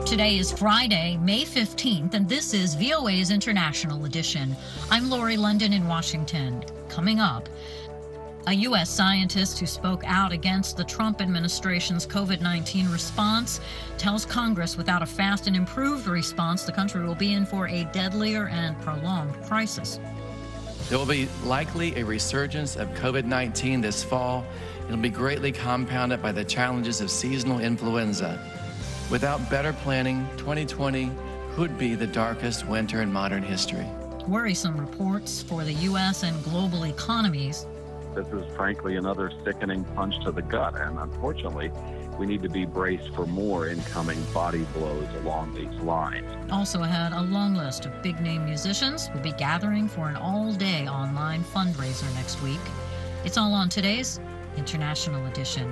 Today is Friday, May 15th, and this is VOA's International Edition. I'm Lori London in Washington. Coming up, a U.S. scientist who spoke out against the Trump administration's COVID-19 response tells Congress without a fast and improved response, the country will be in for a deadlier and prolonged crisis. There will be likely a resurgence of COVID-19 this fall. It'll be greatly compounded by the challenges of seasonal influenza. Without better planning, 2020 could be the darkest winter in modern history. Worrisome reports for the U.S. and global economies. This is frankly another sickening punch to the gut, and unfortunately, we need to be braced for more incoming body blows along these lines. Also ahead, a long list of big-name musicians will be gathering for an all-day online fundraiser next week. It's all on today's International Edition.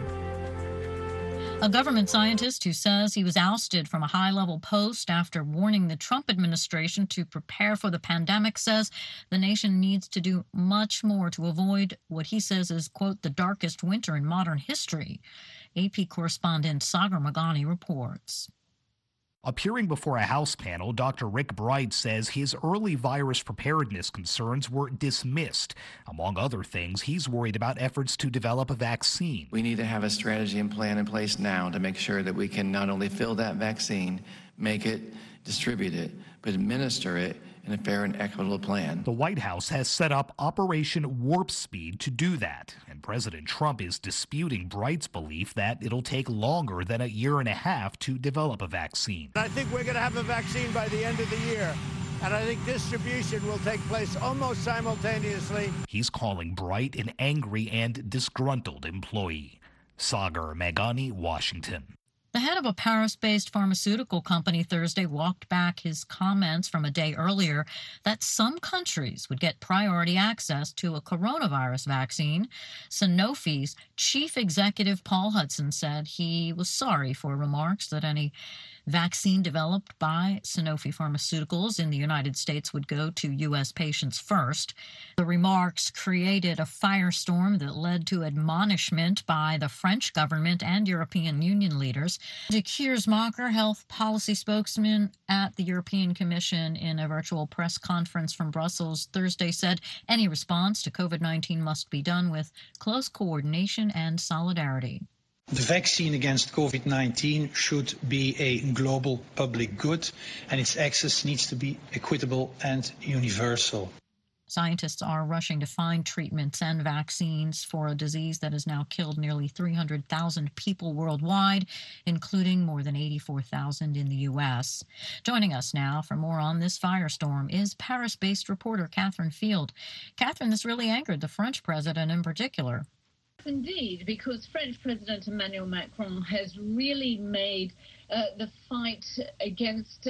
A government scientist who says he was ousted from a high-level post after warning the Trump administration to prepare for the pandemic says the nation needs to do much more to avoid what he says is, quote, the darkest winter in modern history. AP correspondent Sagar Meghani reports. Appearing before a House panel, Dr. Rick Bright says his early virus preparedness concerns were dismissed. Among other things, he's worried about efforts to develop a vaccine. We need to have a strategy and plan in place now to make sure that we can not only fill that vaccine, make it, distribute it, but administer it in a fair and equitable plan. The White House has set up Operation Warp Speed to do that, and President Trump is disputing Bright's belief that it'll take longer than a year and a half to develop a vaccine. I think we're going to have a vaccine by the end of the year, and I think distribution will take place almost simultaneously. He's calling Bright an angry and disgruntled employee. Sagar Meghani, Washington. The head of a Paris-based pharmaceutical company Thursday walked back his comments from a day earlier that some countries would get priority access to a coronavirus vaccine. Sanofi's chief executive Paul Hudson said he was sorry for remarks that any vaccine developed by Sanofi Pharmaceuticals in the United States would go to U.S. patients first. The remarks created a firestorm that led to admonishment by the French government and European Union leaders. De Keersmacher, health policy spokesman at the European Commission, in a virtual press conference from Brussels Thursday, said any response to COVID-19 must be done with close coordination and solidarity. The vaccine against COVID-19 should be a global public good, and its access needs to be equitable and universal. Scientists are rushing to find treatments and vaccines for a disease that has now killed nearly 300,000 people worldwide, including more than 84,000 in the U.S. Joining us now for more on this firestorm is Paris-based reporter Catherine Field. Catherine, this really angered the French president in particular. Indeed, because French President Emmanuel Macron has really made the fight against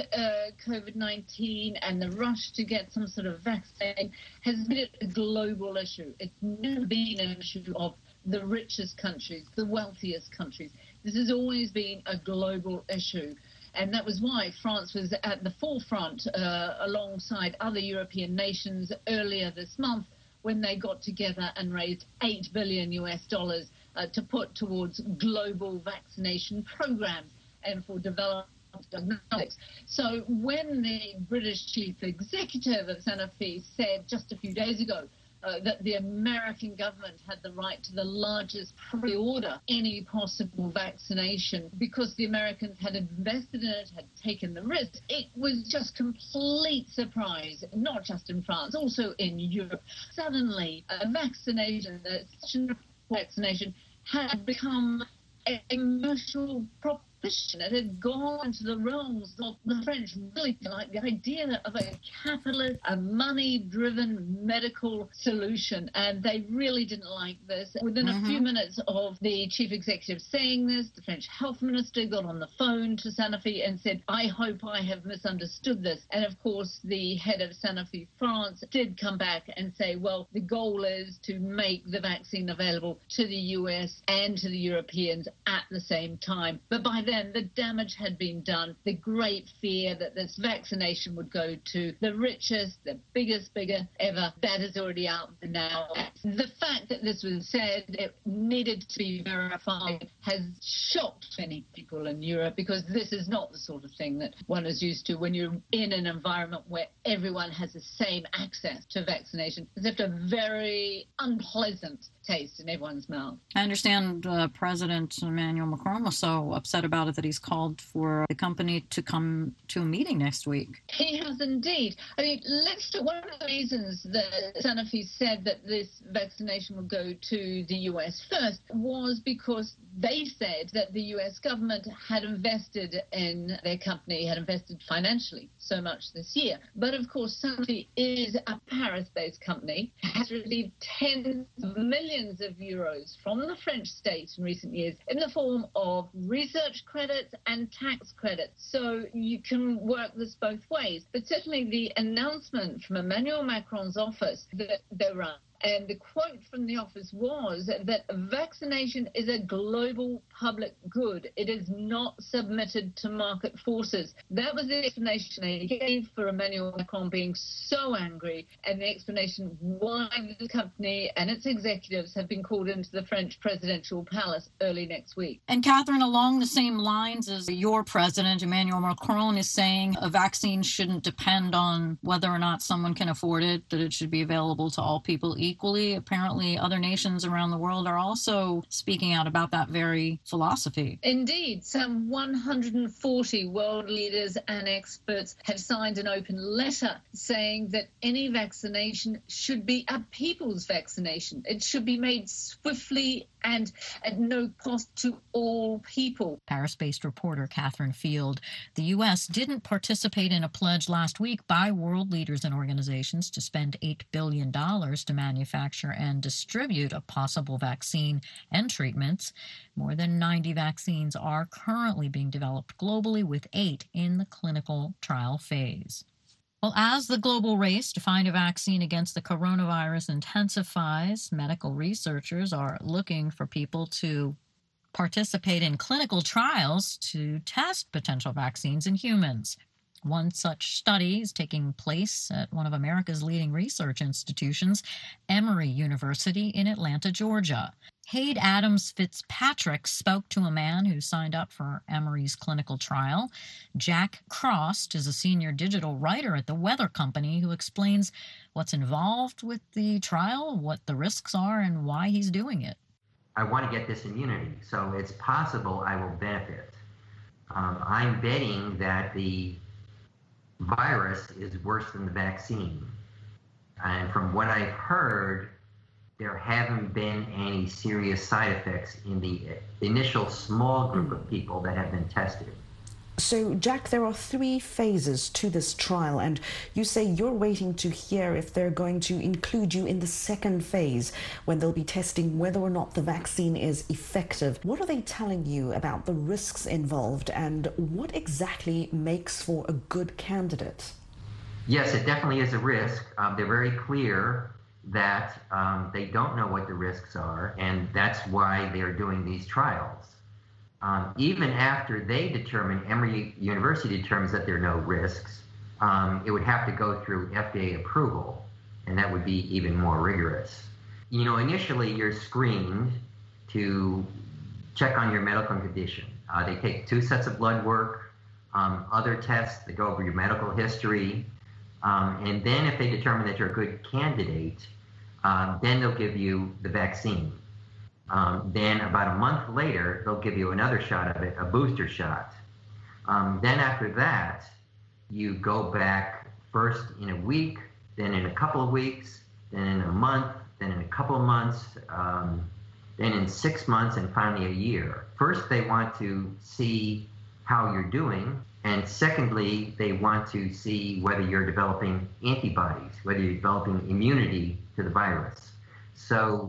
COVID-19 and the rush to get some sort of vaccine has made it a global issue. It's never been an issue of the richest countries, the wealthiest countries. This has always been a global issue. And that was why France was at the forefront alongside other European nations earlier this month, when they got together and raised $8 billion to put towards global vaccination programs and for development diagnostics. So when the British chief executive of Sanofi said just a few days ago that the American government had the right to the largest pre-order any possible vaccination because the Americans had invested in it, had taken the risk. It was just complete surprise, not just in France, also in Europe. Suddenly, a vaccination had become a commercial proposition. It had gone into the realms of the French really didn't like the idea of a capitalist, a money-driven medical solution, and they really didn't like this. Within a few minutes of the chief executive saying this, the French health minister got on the phone to Sanofi and said, I hope I have misunderstood this. And of course, the head of Sanofi France did come back and say, well, the goal is to make the vaccine available to the US and to the Europeans at the same time. But by then, again, the damage had been done. The great fear that this vaccination would go to the richest, the biggest figure ever, that is already out there now. The fact that this was said, it needed to be verified, has shocked many people in Europe, because this is not the sort of thing that one is used to when you're in an environment where everyone has the same access to vaccination. It's left a very unpleasant taste in everyone's mouth. I understand President Emmanuel Macron was so upset about it that he's called for the company to come to a meeting next week. He has indeed. I mean, one of the reasons that Sanofi said that this vaccination would go to the US first was because they said that the US government had invested in their company, had invested financially so much this year. But of course, Sanofi is a Paris-based company, has received tens of millions of euros from the French state in recent years in the form of research credits and tax credits. So you can work this both ways. But certainly the announcement from Emmanuel Macron's office that they run, and the quote from the office was that vaccination is a global public good. It is not submitted to market forces. That was the explanation they gave for Emmanuel Macron being so angry, and the explanation why the company and its executives have been called into the French presidential palace early next week. And Catherine, along the same lines as your president, Emmanuel Macron, is saying a vaccine shouldn't depend on whether or not someone can afford it, that it should be available to all people equally. Apparently, other nations around the world are also speaking out about that very philosophy. Indeed, some 140 world leaders and experts have signed an open letter saying that any vaccination should be a people's vaccination. It should be made swiftly and at no cost to all people. Paris-based reporter Catherine Field. The U.S. didn't participate in a pledge last week by world leaders and organizations to spend $8 billion to manufacture and distribute a possible vaccine and treatments. More than 90 vaccines are currently being developed globally, with 8 in the clinical trial phase. Well, as the global race to find a vaccine against the coronavirus intensifies, medical researchers are looking for people to participate in clinical trials to test potential vaccines in humans. One such study is taking place at one of America's leading research institutions, Emory University in Atlanta, Georgia. Hayde Adams Fitzpatrick spoke to a man who signed up for Emory's clinical trial. Jack Crost is a senior digital writer at the Weather Company who explains what's involved with the trial, what the risks are, and why he's doing it. I want to get this immunity, so it's possible I will benefit. I'm betting that the virus is worse than the vaccine. And from what I've heard, there haven't been any serious side effects in the initial small group of people that have been tested. So, Jack, there are 3 phases to this trial, and you say you're waiting to hear if they're going to include you in the second phase, when they'll be testing whether or not the vaccine is effective. What are they telling you about the risks involved, and what exactly makes for a good candidate? Yes, it definitely is a risk. They're very clear that they don't know what the risks are, and that's why they're doing these trials. Even after they determine, Emory University determines that there are no risks, it would have to go through FDA approval, and that would be even more rigorous. You know, initially you're screened to check on your medical condition. They take 2 sets of blood work, other tests, they go over your medical history, and then if they determine that you're a good candidate, then they'll give you the vaccine. Then about a month later, they'll give you another shot of it, a booster shot. Then after that, you go back first in a week, then in a couple of weeks, then in a month, then in a couple of months, then in 6 months, and finally a year. First, they want to see how you're doing. And secondly, they want to see whether you're developing antibodies, whether you're developing immunity to the virus. So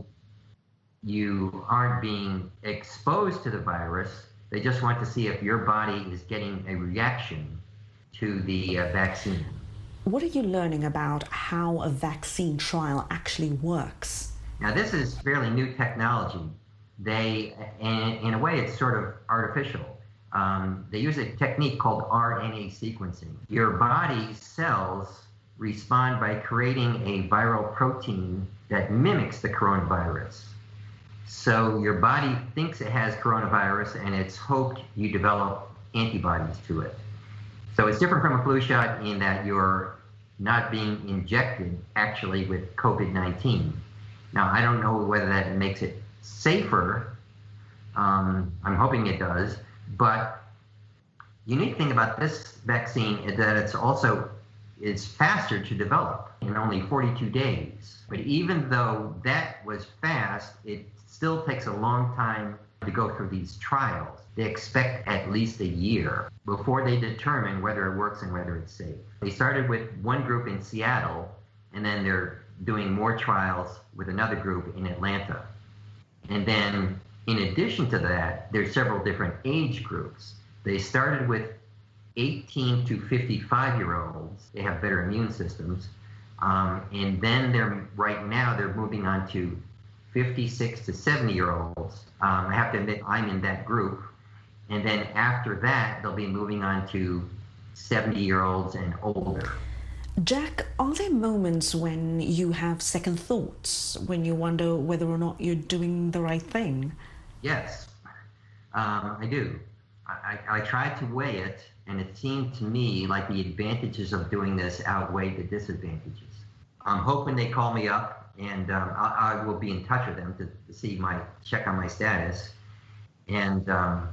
you aren't being exposed to the virus. They just want to see if your body is getting a reaction to the vaccine. What are you learning about how a vaccine trial actually works? Now, this is fairly new technology. In a way, it's sort of artificial. They use a technique called RNA sequencing. Your body's cells respond by creating a viral protein that mimics the coronavirus. So your body thinks it has coronavirus, and it's hoped you develop antibodies to it. So it's different from a flu shot in that you're not being injected actually with COVID-19. Now, I don't know whether that makes it safer. I'm hoping it does. But the unique thing about this vaccine is that it's faster to develop in only 42 days. But even though that was fast, it still takes a long time to go through these trials. They expect at least a year before they determine whether it works and whether it's safe. They started with one group in Seattle, and then they're doing more trials with another group in Atlanta. And then in addition to that, there's several different age groups. They started with 18 to 55-year-olds. They have better immune systems. And then right now they're moving on to 56 to 70-year-olds. I have to admit, I'm in that group. And then after that, they'll be moving on to 70-year-olds and older. Jack, are there moments when you have second thoughts, when you wonder whether or not you're doing the right thing? Yes, I do. I tried to weigh it, and it seemed to me like the advantages of doing this outweigh the disadvantages. I'm hoping they call me up, and I will be in touch with them to check on my status. And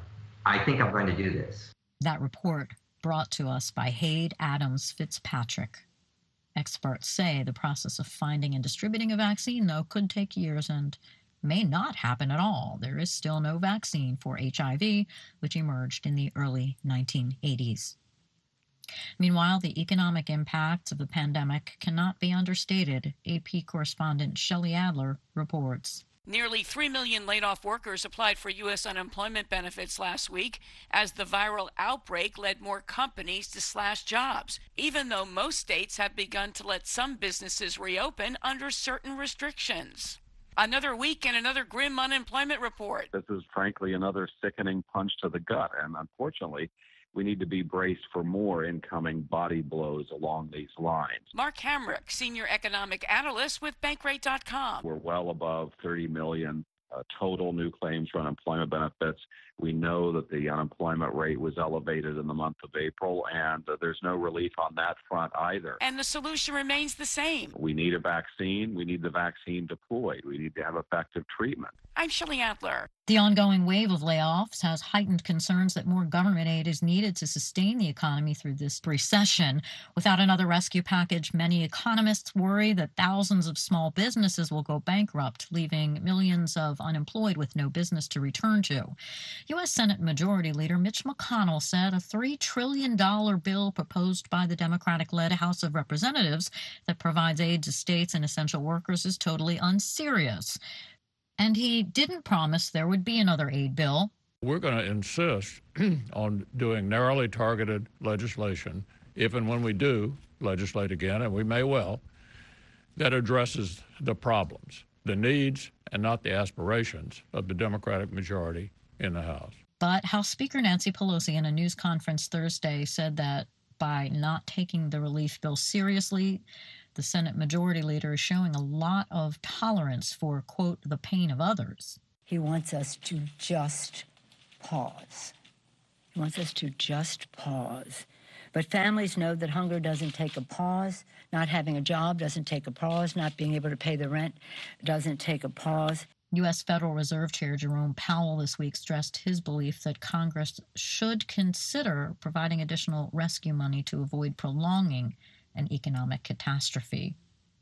I think I'm going to do this. That report brought to us by Hayde Adams Fitzpatrick. Experts say the process of finding and distributing a vaccine, though, could take years and may not happen at all. There is still no vaccine for HIV, which emerged in the early 1980s. Meanwhile, the economic impacts of the pandemic cannot be understated. AP correspondent Shelley Adler reports. Nearly 3 million laid-off workers applied for U.S. unemployment benefits last week as the viral outbreak led more companies to slash jobs, even though most states have begun to let some businesses reopen under certain restrictions. Another week and another grim unemployment report. This is frankly another sickening punch to the gut, and unfortunately, we need to be braced for more incoming body blows along these lines. Mark Hamrick, senior economic analyst with Bankrate.com. We're well above 30 million total new claims for unemployment benefits. We know that the unemployment rate was elevated in the month of April, and there's no relief on that front either. And the solution remains the same. We need a vaccine. We need the vaccine deployed. We need to have effective treatment. I'm Shelley Adler. The ongoing wave of layoffs has heightened concerns that more government aid is needed to sustain the economy through this recession. Without another rescue package, many economists worry that thousands of small businesses will go bankrupt, leaving millions of unemployed with no business to return to. U.S. Senate Majority Leader Mitch McConnell said a $3 trillion bill proposed by the Democratic-led House of Representatives that provides aid to states and essential workers is totally unserious. And he didn't promise there would be another aid bill. We're going to insist on doing narrowly targeted legislation, if and when we do legislate again, and we may well, that addresses the problems, the needs, and not the aspirations of the Democratic majority in the House. But House Speaker Nancy Pelosi in a news conference Thursday said that by not taking the relief bill seriously, the Senate Majority Leader is showing a lot of tolerance for, quote, the pain of others. He wants us to just pause. He wants us to just pause. But families know that hunger doesn't take a pause. Not having a job doesn't take a pause. Not being able to pay the rent doesn't take a pause. U.S. Federal Reserve Chair Jerome Powell this week stressed his belief that Congress should consider providing additional rescue money to avoid prolonging an economic catastrophe.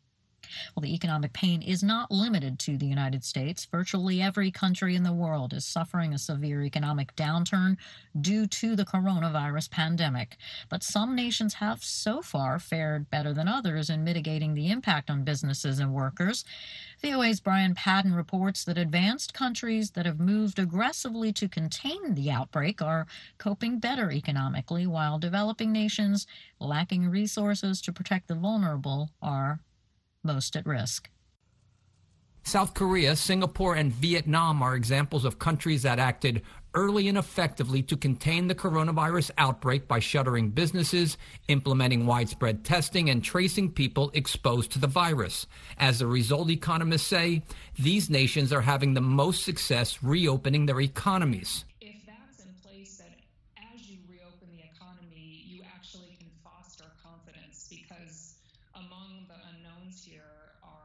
Well, the economic pain is not limited to the United States. Virtually every country in the world is suffering a severe economic downturn due to the coronavirus pandemic. But some nations have so far fared better than others in mitigating the impact on businesses and workers. VOA's Brian Padden reports that advanced countries that have moved aggressively to contain the outbreak are coping better economically, while developing nations lacking resources to protect the vulnerable are most at risk. South Korea, Singapore, and Vietnam are examples of countries that acted early and effectively to contain the coronavirus outbreak by shuttering businesses, implementing widespread testing, and tracing people exposed to the virus. As a result, economists say, these nations are having the most success reopening their economies. If that's in place, that as you reopen the economy, you actually can foster confidence, because among the unknowns here are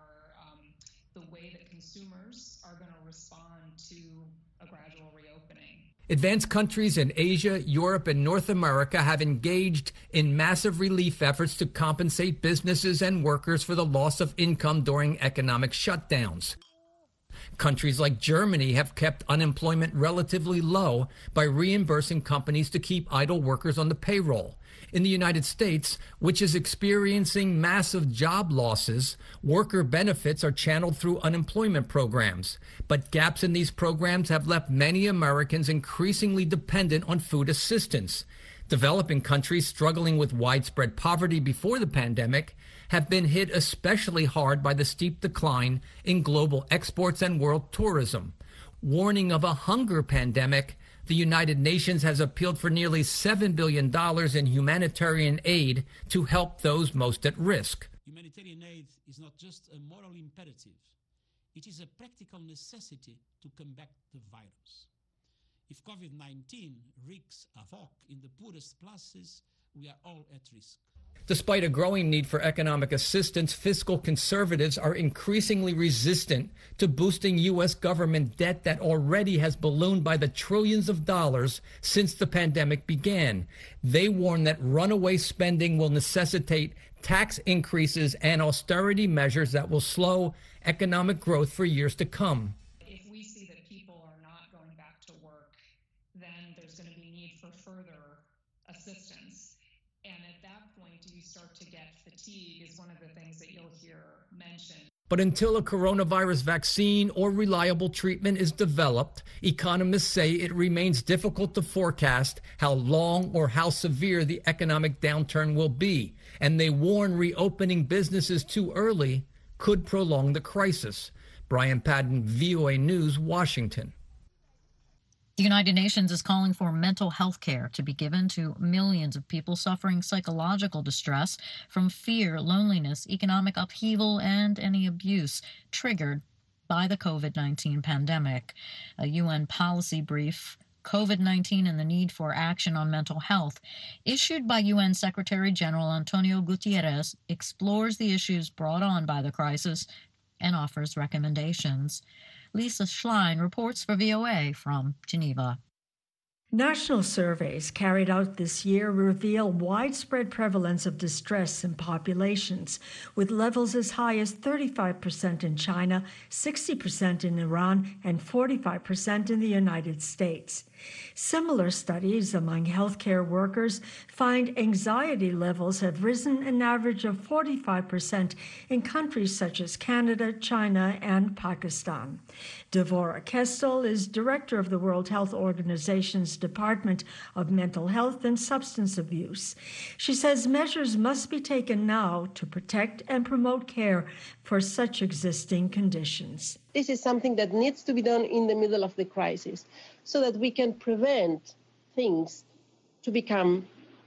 the way that consumers are going to respond to a gradual reopening. Advanced countries in Asia, Europe, and North America have engaged in massive relief efforts to compensate businesses and workers for the loss of income during economic shutdowns. Countries like Germany have kept unemployment relatively low by reimbursing companies to keep idle workers on the payroll. In the United States, which is experiencing massive job losses, worker benefits are channeled through unemployment programs. But gaps in these programs have left many Americans increasingly dependent on food assistance. Developing countries struggling with widespread poverty before the pandemic have been hit especially hard by the steep decline in global exports and world tourism. Warning of a hunger pandemic, the United Nations has appealed for nearly $7 billion in humanitarian aid to help those most at risk. Humanitarian aid is not just a moral imperative, it is a practical necessity to combat the virus. If COVID-19 wreaks havoc in the poorest classes, we are all at risk. Despite a growing need for economic assistance, fiscal conservatives are increasingly resistant to boosting U.S. government debt that already has ballooned by the trillions of dollars since the pandemic began. They warn that runaway spending will necessitate tax increases and austerity measures that will slow economic growth for years to come. If we see that people are not going back to work, then there's going to be need for further assistance. And at that point, do you start to get fatigue is one of the things that you'll hear mentioned. But until a coronavirus vaccine or reliable treatment is developed, economists say it remains difficult to forecast how long or how severe the economic downturn will be. And they warn reopening businesses too early could prolong the crisis. Brian Padden, VOA News, Washington. The United Nations is calling for mental health care to be given to millions of people suffering psychological distress from fear, loneliness, economic upheaval, and any abuse triggered by the COVID-19 pandemic. A UN policy brief, COVID-19 and the Need for Action on Mental Health, issued by UN Secretary General Antonio Guterres, explores the issues brought on by the crisis and offers recommendations. Lisa Schlein reports for VOA from Geneva. National surveys carried out this year reveal widespread prevalence of distress in populations, with levels as high as 35% in China, 60% in Iran, and 45% in the United States. Similar studies among healthcare workers find anxiety levels have risen an average of 45% in countries such as Canada, China, and Pakistan. Devorah Kestel is director of the World Health Organization's Department of Mental Health and Substance Abuse. She says measures must be taken now to protect and promote care for such existing conditions. This is something that needs to be done in the middle of the crisis so that we can prevent things to become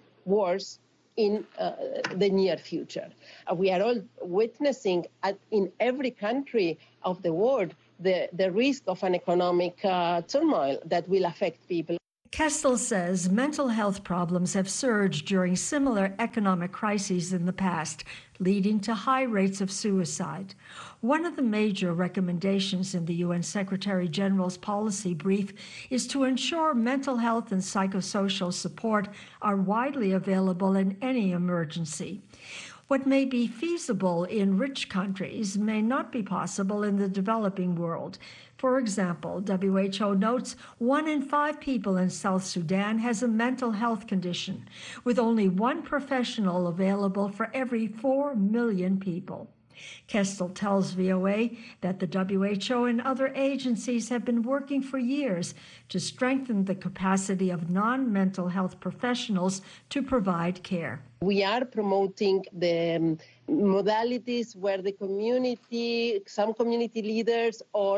worse in the near future. We are all witnessing in every country of the world the risk of an economic turmoil that will affect people. Kestel says mental health problems have surged during similar economic crises in the past, leading to high rates of suicide. One of the major recommendations in the UN Secretary General's policy brief is to ensure mental health and psychosocial support are widely available in any emergency. What may be feasible in rich countries may not be possible in the developing world. For example, WHO notes 1 in 5 people in South Sudan has a mental health condition, with only one professional available for every 4 million people. Kestel tells VOA that the WHO and other agencies have been working for years to strengthen the capacity of non-mental health professionals to provide care. We are promoting the modalities where the community, some community leaders or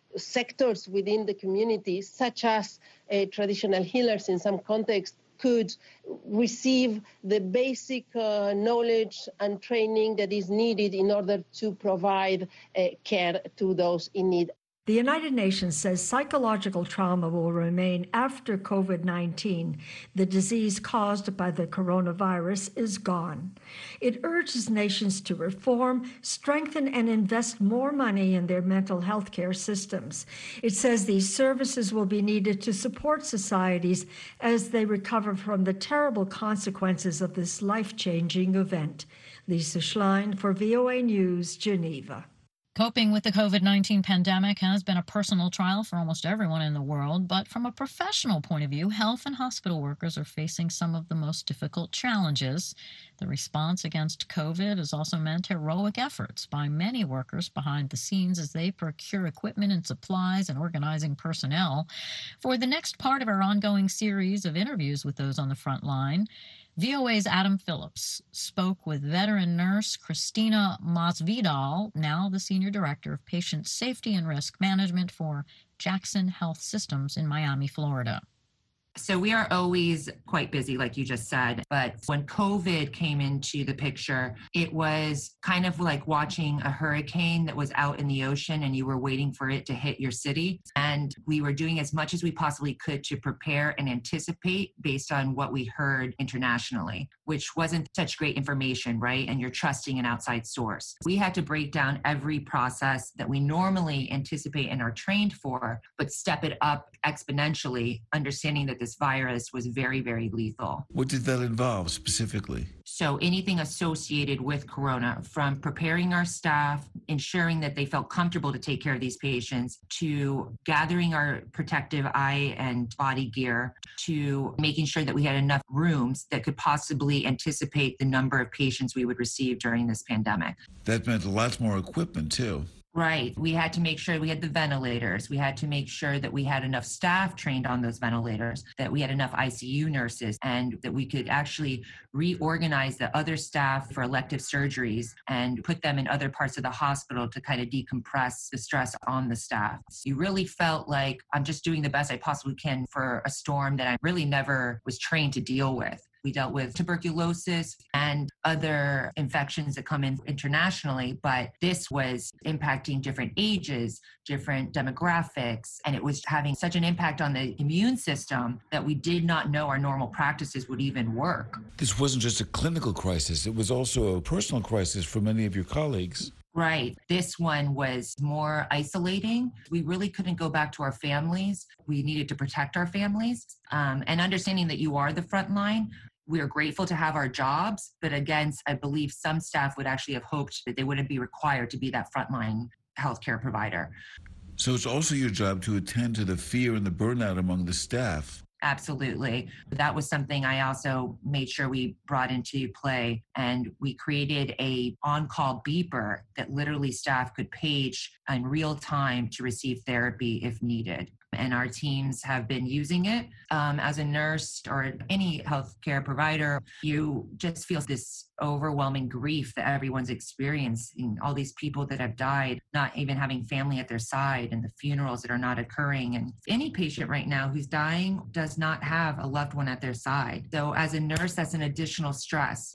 sectors within the community, such as traditional healers in some contexts, could receive the basic knowledge and training that is needed in order to provide care to those in need. The United Nations says psychological trauma will remain after COVID-19. The disease caused by the coronavirus is gone. It urges nations to reform, strengthen, and invest more money in their mental health care systems. It says these services will be needed to support societies as they recover from the terrible consequences of this life-changing event. Lisa Schlein for VOA News, Geneva. Coping with the COVID-19 pandemic has been a personal trial for almost everyone in the world, but from a professional point of view, health and hospital workers are facing some of the most difficult challenges. The response against COVID has also meant heroic efforts by many workers behind the scenes as they procure equipment and supplies and organizing personnel. For the next part of our ongoing series of interviews with those on the front line, VOA's Adam Phillips spoke with veteran nurse Christina Masvidal, now the Senior Director of Patient Safety and Risk Management for Jackson Health Systems in Miami, Florida. So we are always quite busy, like you just said. But when COVID came into the picture, it was kind of like watching a hurricane that was out in the ocean and you were waiting for it to hit your city. And we were doing as much as we possibly could to prepare and anticipate based on what we heard internationally, which wasn't such great information, right? And you're trusting an outside source. We had to break down every process that we normally anticipate and are trained for, but step it up exponentially, understanding that this virus was very, very lethal. What did that involve specifically? So anything associated with corona, from preparing our staff, ensuring that they felt comfortable to take care of these patients, to gathering our protective eye and body gear, to making sure that we had enough rooms that could possibly anticipate the number of patients we would receive during this pandemic. That meant a lot more equipment too. Right. We had to make sure we had the ventilators. We had to make sure that we had enough staff trained on those ventilators, that we had enough ICU nurses, and that we could actually reorganize the other staff for elective surgeries and put them in other parts of the hospital to kind of decompress the stress on the staff. You really felt like I'm just doing the best I possibly can for a storm that I really never was trained to deal with. We dealt with tuberculosis and other infections that come in internationally, but this was impacting different ages, different demographics, and it was having such an impact on the immune system that we did not know our normal practices would even work. This wasn't just a clinical crisis, it was also a personal crisis for many of your colleagues. Right. This one was more isolating. We really couldn't go back to our families. We needed to protect our families. And understanding that you are the front line, we are grateful to have our jobs. But again, I believe some staff would actually have hoped that they wouldn't be required to be that frontline healthcare provider. So it's also your job to attend to the fear and the burnout among the staff. Absolutely. That was something I also made sure we brought into play. And we created a on-call beeper that literally staff could page in real time to receive therapy if needed. And our teams have been using it. As a nurse or any healthcare provider, you just feel this overwhelming grief that everyone's experiencing. All these people that have died, not even having family at their side, and the funerals that are not occurring. And any patient right now who's dying does not have a loved one at their side. So as a nurse, that's an additional stress.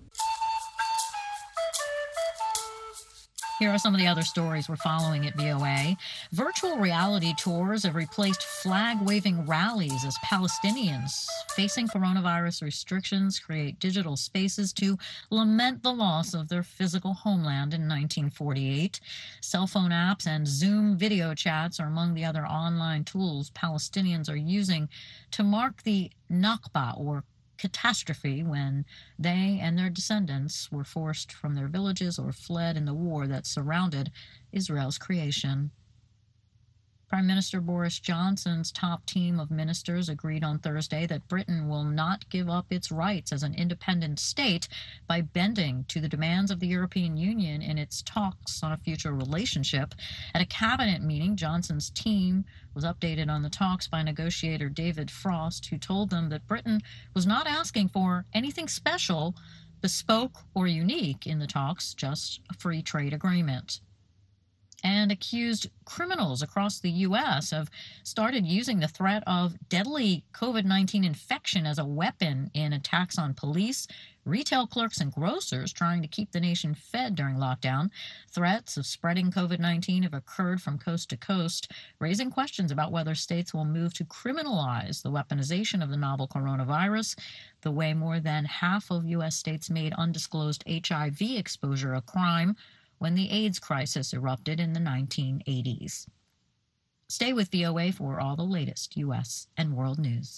Here are some of the other stories we're following at VOA. Virtual reality tours have replaced flag-waving rallies as Palestinians facing coronavirus restrictions create digital spaces to lament the loss of their physical homeland in 1948. Cell phone apps and Zoom video chats are among the other online tools Palestinians are using to mark the Nakba, or catastrophe, when they and their descendants were forced from their villages or fled in the war that surrounded Israel's creation. Prime Minister Boris Johnson's top team of ministers agreed on Thursday that Britain will not give up its rights as an independent state by bending to the demands of the European Union in its talks on a future relationship. At a cabinet meeting, Johnson's team was updated on the talks by negotiator David Frost, who told them that Britain was not asking for anything special, bespoke, or unique in the talks, just a free trade agreement. And accused criminals across the U.S. have started using the threat of deadly COVID-19 infection as a weapon in attacks on police, retail clerks, and grocers trying to keep the nation fed during lockdown. Threats of spreading COVID-19 have occurred from coast to coast, raising questions about whether states will move to criminalize the weaponization of the novel coronavirus, the way more than half of U.S. states made undisclosed HIV exposure a crime when the AIDS crisis erupted in the 1980s. Stay with VOA for all the latest U.S. and world news.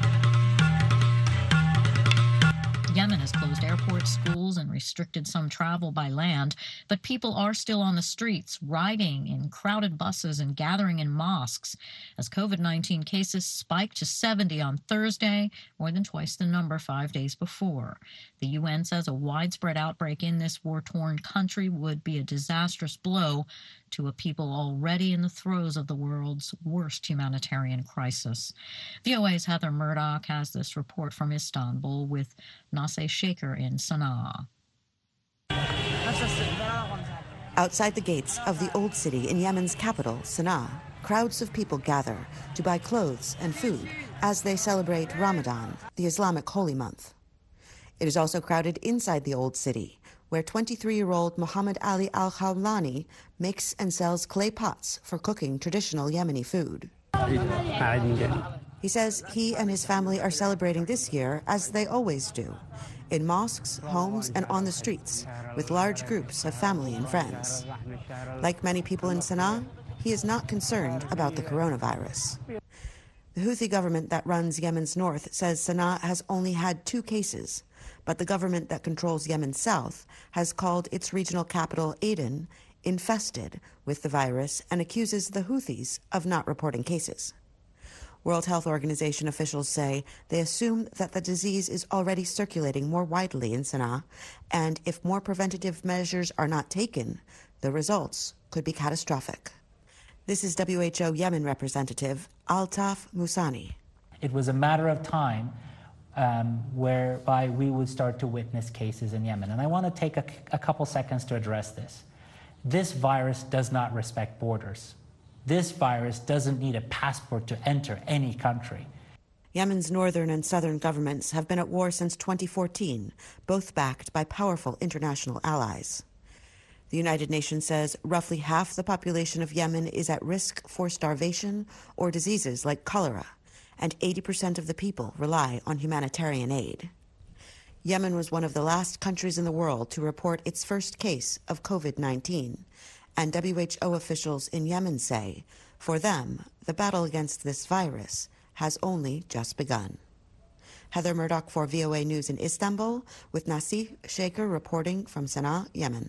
Yemen has closed airports, schools, and restricted some travel by land, but people are still on the streets, riding in crowded buses and gathering in mosques as COVID-19 cases spiked to 70 on Thursday, more than twice the number 5 days before. The UN says a widespread outbreak in this war-torn country would be a disastrous blow to a people already in the throes of the world's worst humanitarian crisis. VOA's Heather Murdoch has this report from Istanbul with Naseh Shaker in Sana'a. Outside the gates of the old city in Yemen's capital, Sana'a, crowds of people gather to buy clothes and food as they celebrate Ramadan, the Islamic holy month. It is also crowded inside the old city, where 23-year-old Mohammed Ali Al-Khawlani makes and sells clay pots for cooking traditional Yemeni food. He says he and his family are celebrating this year as they always do, in mosques, homes, and on the streets, with large groups of family and friends. Like many people in Sana'a, he is not concerned about the coronavirus. The Houthi government that runs Yemen's north says Sana'a has only had 2 cases, but the government that controls Yemen's south has called its regional capital, Aden, infested with the virus and accuses the Houthis of not reporting cases. World Health Organization officials say they assume that the disease is already circulating more widely in Sana'a, and if more preventative measures are not taken, the results could be catastrophic. This is WHO Yemen representative Altaf Musani. It was a matter of time whereby we would start to witness cases in Yemen. And I want to take a couple seconds to address this. This virus does not respect borders. This virus doesn't need a passport to enter any country. Yemen's northern and southern governments have been at war since 2014, both backed by powerful international allies. The United Nations says roughly half the population of Yemen is at risk for starvation or diseases like cholera, and 80% of the people rely on humanitarian aid. Yemen was one of the last countries in the world to report its first case of COVID-19, and WHO officials in Yemen say, for them, the battle against this virus has only just begun. Heather Murdoch for VOA News in Istanbul, with Naseh Shaker reporting from Sana'a, Yemen.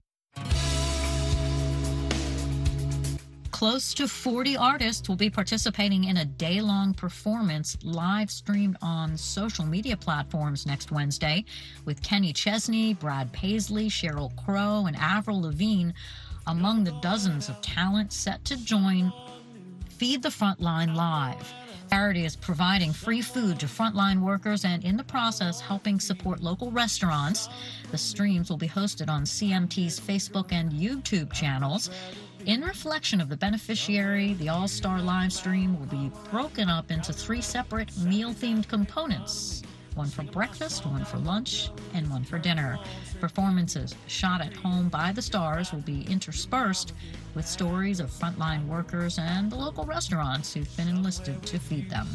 Close to 40 artists will be participating in a day-long performance live streamed on social media platforms next Wednesday, with Kenny Chesney, Brad Paisley, Sheryl Crow, and Avril Lavigne among the dozens of talent set to join Feed the Frontline Live. Charity is providing free food to frontline workers and, in the process, helping support local restaurants. The streams will be hosted on CMT's Facebook and YouTube channels. In reflection of the beneficiary, the All-Star live stream will be broken up into 3 separate meal-themed components. One for breakfast, one for lunch, and one for dinner. Performances shot at home by the stars will be interspersed with stories of frontline workers and the local restaurants who've been enlisted to feed them.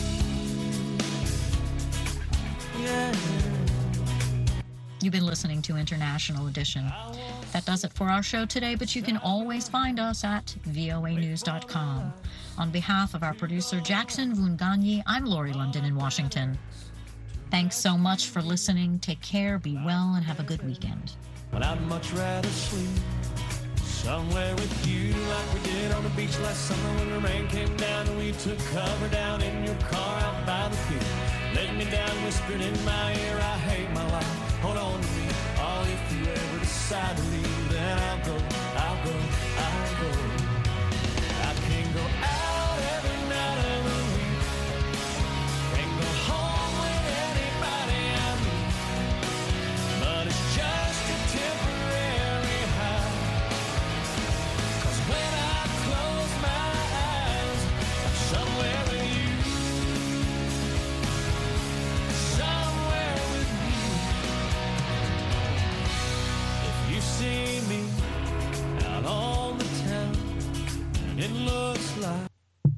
You've been listening to International Edition. That does it for our show today, but you can always find us at voanews.com. On behalf of our producer, Jackson Vunganyi, I'm Lori London in Washington. Thanks so much for listening. Take care, be well, and have a good weekend. Well, I'd much rather sleep somewhere with you like we did on the beach last summer when the rain came down and we took cover down in your car out by the pier. Let me down, whispered in my ear, I hate my life, hold on to me. Oh, if you ever decide to leave, then I'll go, I'll go, I'll go.